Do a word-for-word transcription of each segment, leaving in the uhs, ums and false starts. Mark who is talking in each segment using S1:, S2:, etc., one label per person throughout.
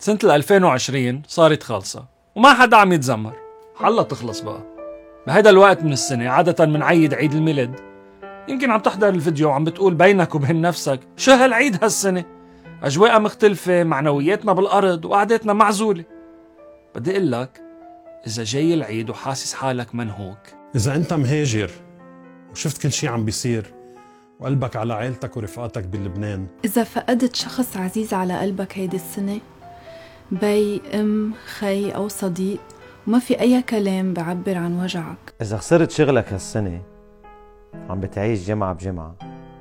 S1: سنة ألفين وعشرين صارت خالصة وما حدا عم يتذمر، حلا تخلص بقى. بهيدا الوقت من السنة عادة منعيد عيد الميلاد. يمكن عم تحضر الفيديو وعم بتقول بينك وبين نفسك شو هالعيد هالسنة، أجواء مختلفة، معنوياتنا بالأرض وقعدتنا معزولة. بدي أقول لك إذا جاي العيد وحاسس حالك منهوك،
S2: إذا أنت مهاجر وشفت كل شي عم بيصير وقلبك على عائلتك ورفقاتك بلبنان،
S3: إذا فقدت شخص عزيز على قلبك هيدي السنة، بي، أم، خي أو صديق، وما في أي كلام بعبر عن وجعك.
S4: إذا خسرت شغلك هالسنة عم بتعيش جمعة بجمعة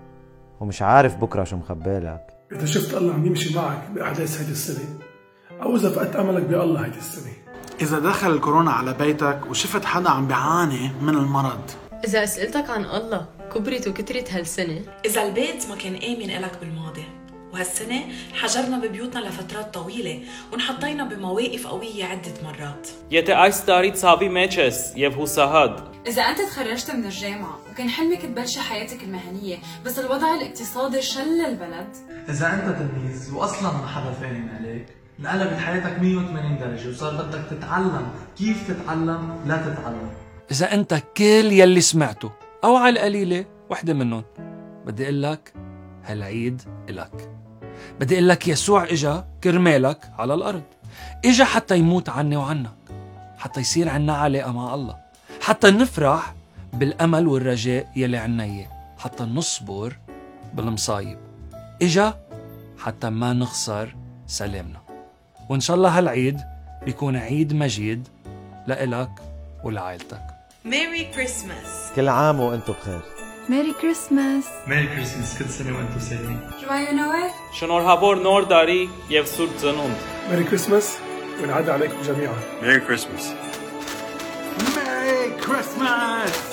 S4: ومش عارف بكرة شو مخبالك،
S5: إذا شفت الله عم يمشي معك بأحداث هيدي السنة، أو إذا فقدت أملك بالله هيدي السنة،
S6: إذا دخل الكورونا على بيتك وشفت حدا عم بيعاني من المرض،
S7: إذا أسئلتك عن الله كبرت وكترت هالسنة،
S8: إذا البيت ما كان آمن إلك بالماضي وهالسنة حجرنا ببيوتنا لفترات طويلة ونحطينا بمواقف قوية عدة مرات.
S9: եթե այս տարի ցավի մեջ ես եւ հուսահատ.
S10: إذا أنت تخرجت من الجامعة وكان حلمك تبلش حياتك المهنية بس الوضع الاقتصادي شل البلد.
S11: إذا أنت تلميذ وأصلاً ما حدا فاهم عليك، انقلبت حياتك مية وثمانين درجة وصار بدك تتعلم كيف تتعلم لا تتعلم.
S1: إذا أنت كل يلي سمعته أو على القليلة وحدة منهم، بدي أقول لك هالعيد إلك. بدي أقول لك يسوع إجا كرمالك على الأرض، إجا حتى يموت عني وعنك، حتى يصير عنا علاقة مع الله، حتى نفرح بالأمل والرجاء يلي عنا إياه، حتى نصبر بالمصايب. إجا حتى ما نخسر سلامنا. وإن شاء الله هالعيد بيكون عيد مجيد لإلك ولعائلتك.
S8: ميري كريسماس.
S4: كل عام وأنتم بخير.
S3: ميري كريسماس.
S11: ميري كريسماس. كل سنة وأنتم سالمين.
S10: جوايو نويل.
S9: Շնորհավոր նոր տարի եւ սուրբ ծնունդ.
S5: ميري كريسماس وينعاد عليكم جميعا.
S12: ميري كريسماس.
S6: ميري كريسماس.